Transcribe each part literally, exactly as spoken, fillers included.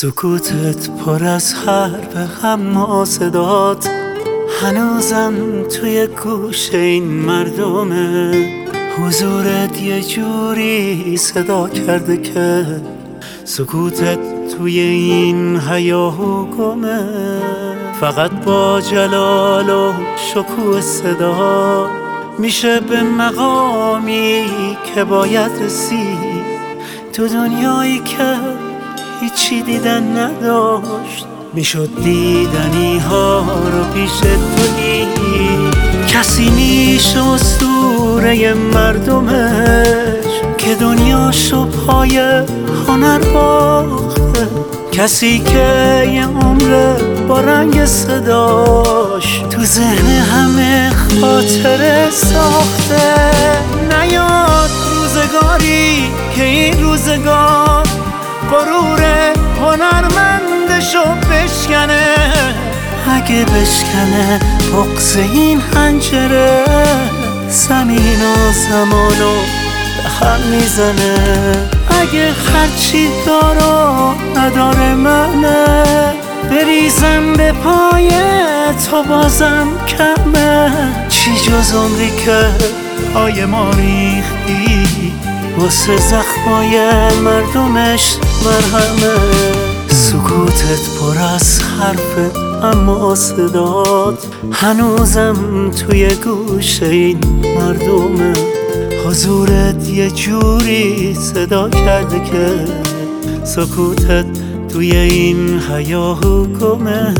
سکوتت پر از حرف اما صدات هنوزم توی گوش این مردمه. حضورت یه جوری صدا کرده که سکوتت توی این هیاهو گمه. فقط با جلال و شکوه صدا میشه به مقامی که باید رسید تو دنیایی که هیچی دیدن نداشت. میشد دیدنی ها رو پیش تو دید. کسی میشه اسطوره مردمش که دنیاشو پای هنر باخته. کسی که یه عمر با رنگ صداش تو ذهن همه خاطره ساخته. نیاد روزگاری که این روزگار غرور هنرمندشو بشکنه. اگه بشکنه بغض این حنجره زمین و زمانو به هم میزنه. اگه هرچی دارو نداره منه بریزم به پای تو بازم کمه. چی جز عمری که پای ما ریختی واسه زخمای مردمش مرهمه. سکوتت پر از حرف اما صدات هنوزم توی گوش این مردمه. حضورت یه جوری صدا کرده که سکوتت توی این هیاهو گمه.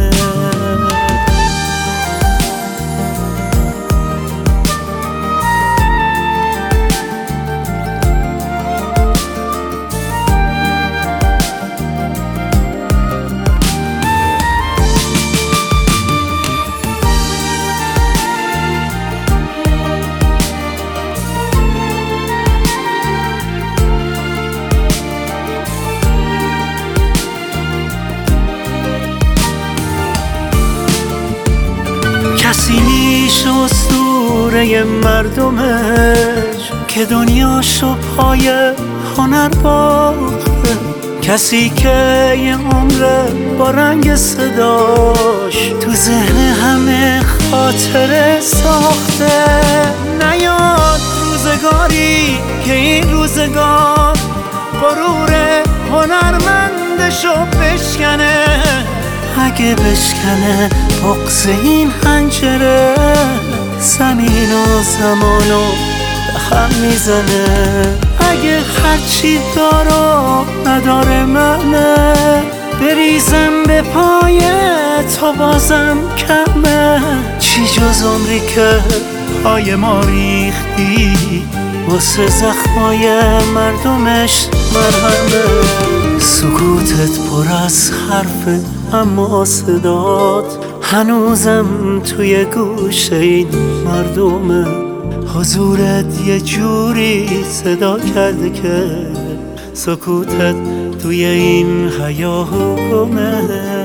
کسی میشه اسطوره مردمش که دنیاشو پای هنر باخته. کسی که یه عمر با رنگ صداش تو ذهن همه خاطره ساخته. نیاد روزگاری که این روزگار غرور هنرمندشو بشکنه. اگه بشکنه بغض این حنجره زمین و زمانو به هم میزنه. اگه هرچی دارو نداره منه بریزم به پای تو بازم کمه. چی جز عمری که پای ما ریختی واسه زخمای مردمش مرهمه. سکوتت پر از حرف اما صدات هنوزم توی گوش این مردمه. حضورت یه جوری صدا کرده که سکوتت توی این هیاهو گمه.